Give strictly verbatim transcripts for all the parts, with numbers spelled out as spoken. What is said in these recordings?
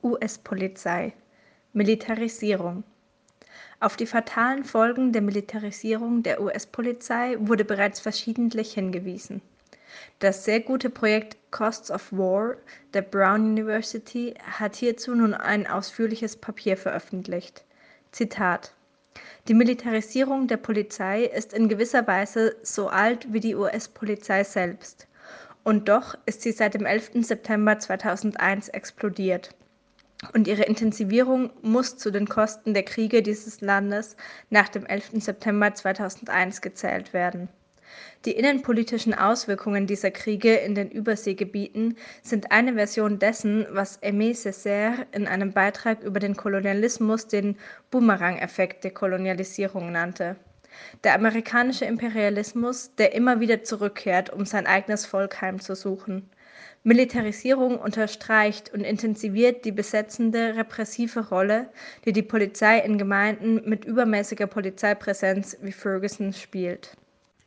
U S-Polizei. Militarisierung. Auf die fatalen Folgen der Militarisierung der U S-Polizei wurde bereits verschiedentlich hingewiesen. Das sehr gute Projekt Costs of War der Brown University hat hierzu nun ein ausführliches Papier veröffentlicht. Zitat: Die Militarisierung der Polizei ist in gewisser Weise so alt wie die U S-Polizei selbst. Und doch ist sie seit dem elften September zweitausendeins explodiert. Und ihre Intensivierung muss zu den Kosten der Kriege dieses Landes nach dem elften September zweitausendeins gezählt werden. Die innenpolitischen Auswirkungen dieser Kriege in den Überseegebieten sind eine Version dessen, was Aimé Césaire in einem Beitrag über den Kolonialismus den Boomerang-Effekt der Kolonialisierung nannte. Der amerikanische Imperialismus, der immer wieder zurückkehrt, um sein eigenes Volk heimzusuchen. Militarisierung unterstreicht und intensiviert die besetzende, repressive Rolle, die die Polizei in Gemeinden mit übermäßiger Polizeipräsenz wie Ferguson spielt.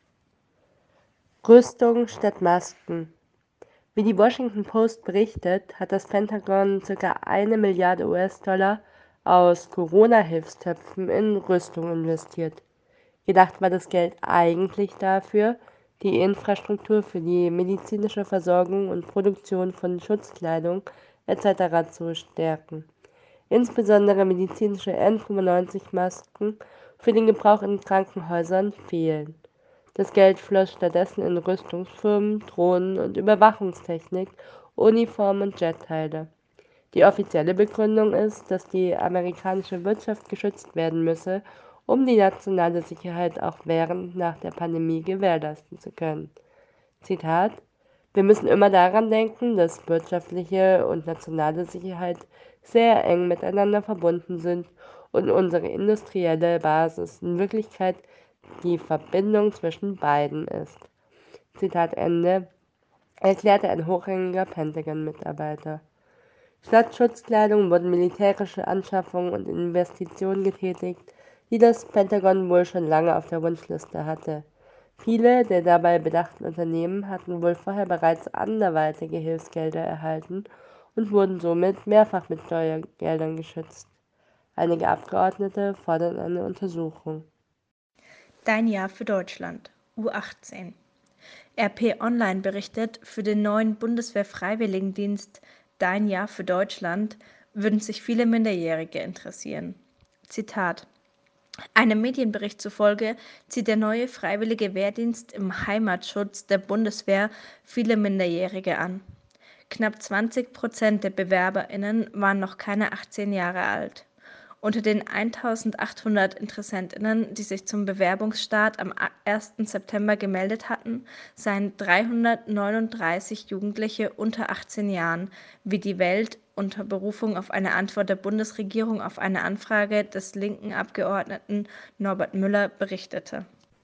Rüstung statt Masken. Wie die Washington Post berichtet, hat das Pentagon ca. eine Milliarde U S-Dollar aus Corona-Hilfstöpfen in Rüstung investiert. Gedacht war das Geld eigentlich dafür, die Infrastruktur für die medizinische Versorgung und Produktion von Schutzkleidung et cetera zu stärken. Insbesondere medizinische N fünfundneunzig-Masken für den Gebrauch in Krankenhäusern fehlen. Das Geld floss stattdessen in Rüstungsfirmen, Drohnen und Überwachungstechnik, Uniformen und Jetteile. Die offizielle Begründung ist, dass die amerikanische Wirtschaft geschützt werden müsse, um die nationale Sicherheit auch während und nach der Pandemie gewährleisten zu können. Zitat: Wir müssen immer daran denken, dass wirtschaftliche und nationale Sicherheit sehr eng miteinander verbunden sind und unsere industrielle Basis in Wirklichkeit die Verbindung zwischen beiden ist. Zitat Ende, erklärte ein hochrangiger Pentagon-Mitarbeiter. Statt Schutzkleidung wurden militärische Anschaffungen und Investitionen getätigt, die das Pentagon wohl schon lange auf der Wunschliste hatte. Viele der dabei bedachten Unternehmen hatten wohl vorher bereits anderweitige Hilfsgelder erhalten und wurden somit mehrfach mit Steuergeldern geschützt. Einige Abgeordnete fordern eine Untersuchung. Dein Jahr für Deutschland. U achtzehn. R P Online berichtet, für den neuen Bundeswehr-Freiwilligendienst Dein Jahr für Deutschland würden sich viele Minderjährige interessieren. Zitat: Einem Medienbericht zufolge zieht der neue freiwillige Wehrdienst im Heimatschutz der Bundeswehr viele Minderjährige an. Knapp zwanzig Prozent der BewerberInnen waren noch keine achtzehn Jahre alt. Unter den eintausendachthundert InteressentInnen, die sich zum Bewerbungsstart am ersten September gemeldet hatten, seien dreihundertneununddreißig Jugendliche unter achtzehn Jahren, wie die Welt unter Berufung auf eine Antwort der Bundesregierung auf eine Anfrage des linken Abgeordneten Norbert Müller berichtete.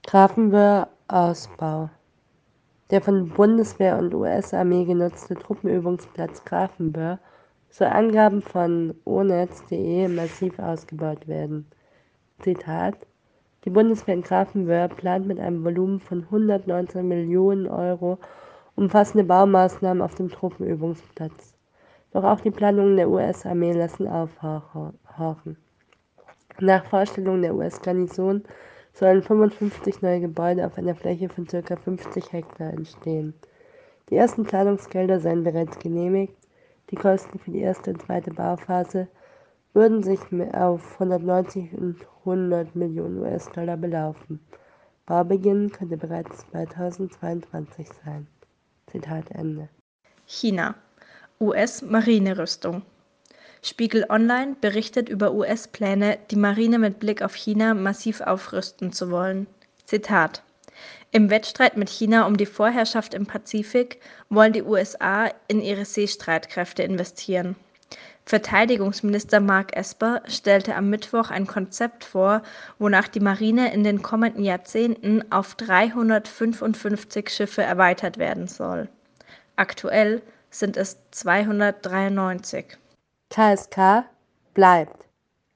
Grafenwöhr-Ausbau. Der von Bundeswehr und U S-Armee genutzte Truppenübungsplatz Grafenwöhr soll Angaben von o netz punkt de massiv ausgebaut werden. Zitat: Die Bundeswehr in Grafenwöhr plant mit einem Volumen von hundertneunzehn Millionen Euro umfassende Baumaßnahmen auf dem Truppenübungsplatz. Doch auch die Planungen der U S-Armee lassen aufhorchen. Nach Vorstellung der U S-Garnison sollen fünfundfünfzig neue Gebäude auf einer Fläche von ca. fünfzig Hektar entstehen. Die ersten Planungsgelder seien bereits genehmigt. Die Kosten für die erste und zweite Bauphase würden sich auf hundertneunzig und hundert Millionen U S-Dollar belaufen. Baubeginn könnte bereits zweitausendzweiundzwanzig sein. Zitat Ende. China. U S-Marinerüstung. Spiegel Online berichtet über U S-Pläne, die Marine mit Blick auf China massiv aufrüsten zu wollen. Zitat: Im Wettstreit mit China um die Vorherrschaft im Pazifik wollen die U S A in ihre Seestreitkräfte investieren. Verteidigungsminister Mark Esper stellte am Mittwoch ein Konzept vor, wonach die Marine in den kommenden Jahrzehnten auf dreihundertfünfundfünfzig Schiffe erweitert werden soll. Aktuell sind es zweihundertdreiundneunzig. K S K bleibt.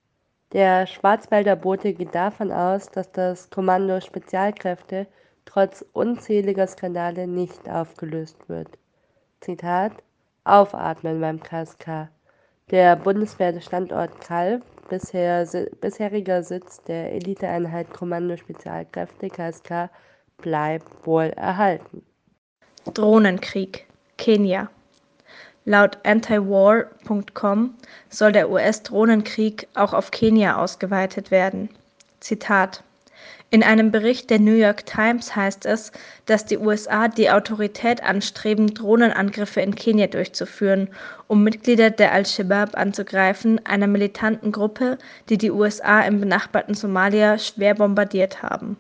Der Schwarzwälder Bote geht davon aus, dass das Kommando Spezialkräfte trotz unzähliger Skandale nicht aufgelöst wird. Zitat: Aufatmen beim K S K. Der Bundeswehr-Standort Kalw, bisher, bisheriger Sitz der Eliteeinheit Kommando Spezialkräfte K S K, bleibt wohl erhalten. Drohnenkrieg, Kenia. Laut antiwar Punkt com soll der U S-Drohnenkrieg auch auf Kenia ausgeweitet werden. Zitat: In einem Bericht der New York Times heißt es, dass die U S A die Autorität anstreben, Drohnenangriffe in Kenia durchzuführen, um Mitglieder der Al-Shabaab anzugreifen, einer militanten Gruppe, die die U S A im benachbarten Somalia schwer bombardiert haben.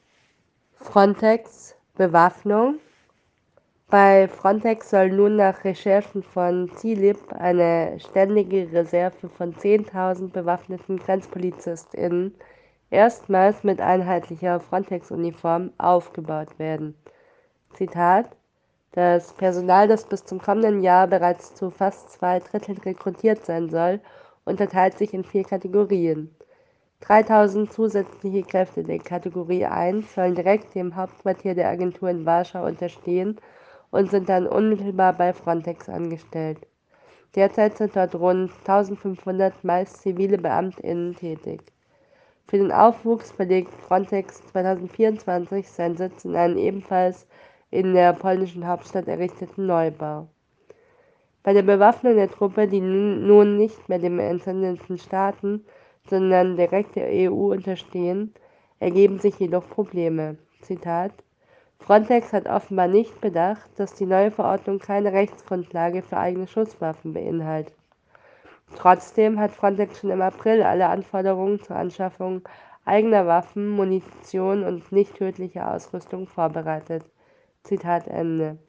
Frontex Bewaffnung. Bei Frontex soll nun nach Recherchen von C I L I B eine ständige Reserve von zehntausend bewaffneten GrenzpolizistInnen erstmals mit einheitlicher Frontex-Uniform aufgebaut werden. Zitat: Das Personal, das bis zum kommenden Jahr bereits zu fast zwei Dritteln rekrutiert sein soll, unterteilt sich in vier Kategorien. dreitausend zusätzliche Kräfte der Kategorie eins sollen direkt dem Hauptquartier der Agentur in Warschau unterstehen und sind dann unmittelbar bei Frontex angestellt. Derzeit sind dort rund eintausendfünfhundert meist zivile BeamtInnen tätig. Für den Aufwuchs verlegt Frontex zweitausendvierundzwanzig seinen Sitz in einen ebenfalls in der polnischen Hauptstadt errichteten Neubau. Bei der Bewaffnung der Truppe, die nun nicht mehr den entsendenden Staaten, sondern direkt der E U unterstehen, ergeben sich jedoch Probleme. Zitat: Frontex hat offenbar nicht bedacht, dass die neue Verordnung keine Rechtsgrundlage für eigene Schusswaffen beinhaltet. Trotzdem hat Frontex schon im April alle Anforderungen zur Anschaffung eigener Waffen, Munition und nicht tödlicher Ausrüstung vorbereitet. Zitat Ende.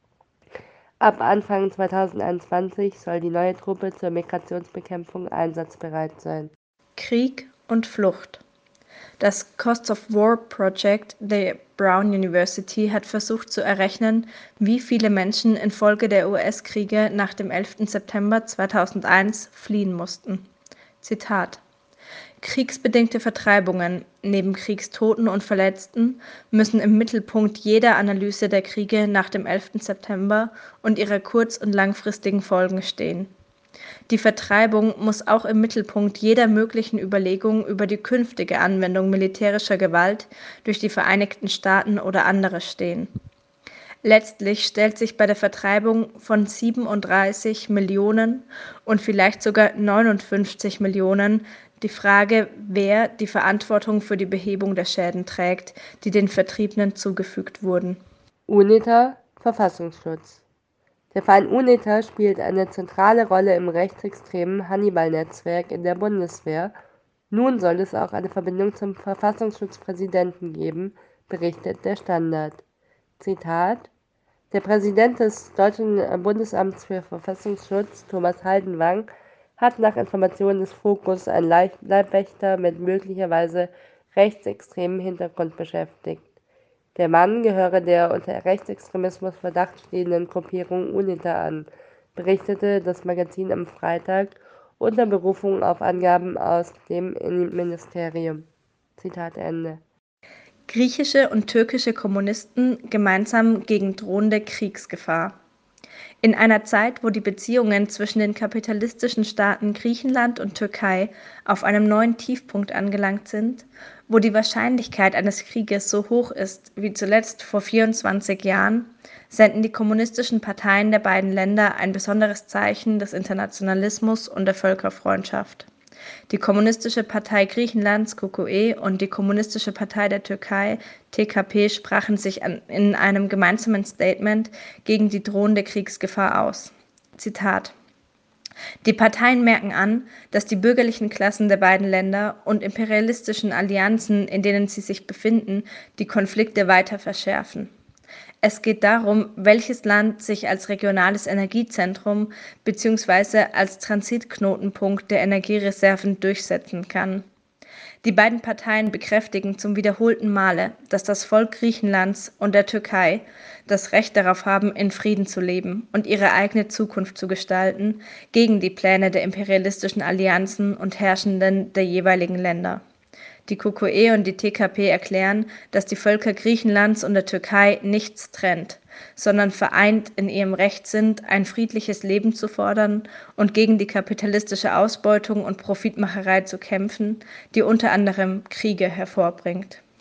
Ab Anfang zweitausendeinundzwanzig soll die neue Truppe zur Migrationsbekämpfung einsatzbereit sein. Krieg und Flucht. Das Cost of War Project der Brown University hat versucht zu errechnen, wie viele Menschen infolge der U S-Kriege nach dem elften September zweitausendeins fliehen mussten. Zitat: Kriegsbedingte Vertreibungen neben Kriegstoten und Verletzten müssen im Mittelpunkt jeder Analyse der Kriege nach dem elften September und ihrer kurz- und langfristigen Folgen stehen. Die Vertreibung muss auch im Mittelpunkt jeder möglichen Überlegung über die künftige Anwendung militärischer Gewalt durch die Vereinigten Staaten oder andere stehen. Letztlich stellt sich bei der Vertreibung von siebenunddreißig Millionen und vielleicht sogar neunundfünfzig Millionen die Frage, wer die Verantwortung für die Behebung der Schäden trägt, die den Vertriebenen zugefügt wurden. UNITA Verfassungsschutz. Der Verein UNITA spielt eine zentrale Rolle im rechtsextremen Hannibal-Netzwerk in der Bundeswehr. Nun soll es auch eine Verbindung zum Verfassungsschutzpräsidenten geben, berichtet der Standard. Zitat: Der Präsident des Deutschen Bundesamts für Verfassungsschutz, Thomas Haldenwang, hat nach Informationen des Focus einen Leibwächter mit möglicherweise rechtsextremem Hintergrund beschäftigt. Der Mann gehöre der unter Rechtsextremismus Verdacht stehenden Gruppierung UNITA an, berichtete das Magazin am Freitag unter Berufung auf Angaben aus dem Innenministerium. Zitat Ende. Griechische und türkische Kommunisten gemeinsam gegen drohende Kriegsgefahr. In einer Zeit, wo die Beziehungen zwischen den kapitalistischen Staaten Griechenland und Türkei auf einem neuen Tiefpunkt angelangt sind, wo die Wahrscheinlichkeit eines Krieges so hoch ist wie zuletzt vor vierundzwanzig Jahren, senden die kommunistischen Parteien der beiden Länder ein besonderes Zeichen des Internationalismus und der Völkerfreundschaft. Die Kommunistische Partei Griechenlands K K E und die Kommunistische Partei der Türkei T K P sprachen sich an, in einem gemeinsamen Statement gegen die drohende Kriegsgefahr aus. Zitat: Die Parteien merken an, dass die bürgerlichen Klassen der beiden Länder und imperialistischen Allianzen, in denen sie sich befinden, die Konflikte weiter verschärfen. Es geht darum, welches Land sich als regionales Energiezentrum bzw. als Transitknotenpunkt der Energiereserven durchsetzen kann. Die beiden Parteien bekräftigen zum wiederholten Male, dass das Volk Griechenlands und der Türkei das Recht darauf haben, in Frieden zu leben und ihre eigene Zukunft zu gestalten, gegen die Pläne der imperialistischen Allianzen und Herrschenden der jeweiligen Länder. Die K K E und die T K P erklären, dass die Völker Griechenlands und der Türkei nichts trennt, sondern vereint in ihrem Recht sind, ein friedliches Leben zu fordern und gegen die kapitalistische Ausbeutung und Profitmacherei zu kämpfen, die unter anderem Kriege hervorbringt.